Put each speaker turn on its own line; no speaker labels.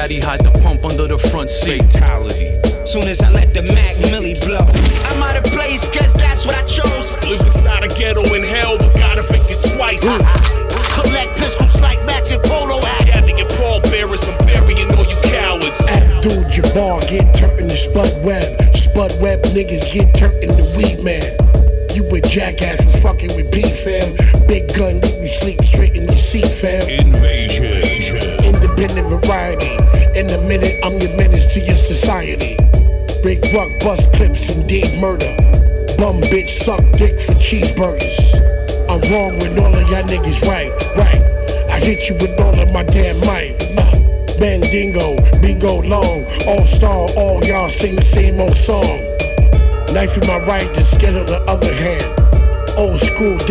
caddy, hide the pump under the front seat.
Fatality.
Soon as I let the Mac Millie blow, I'm out of place, cause that's what I chose.
Lived inside a ghetto in hell, but gotta think it twice.
Collect pistols like matching polo hats.
Had to get pallbearers, I'm burying all you cowards.
Abdul Jabbar get turned into Spud Webb. Spud Webb niggas get turned into weed man. You a jackass for fucking with P fam. Big gun, you sleep straight in your seat fam.
Invasion.
Independent variety. In a minute, I'm your menace to your society. Big ruck, bust clips, indeed murder. Bum bitch, suck dick for cheeseburgers. I'm wrong when all of y'all niggas right. I hit you with all of my damn might. Mandingo, bingo long. All star, all y'all sing the same old song. Knife in my right, the skin on the other hand. Old school.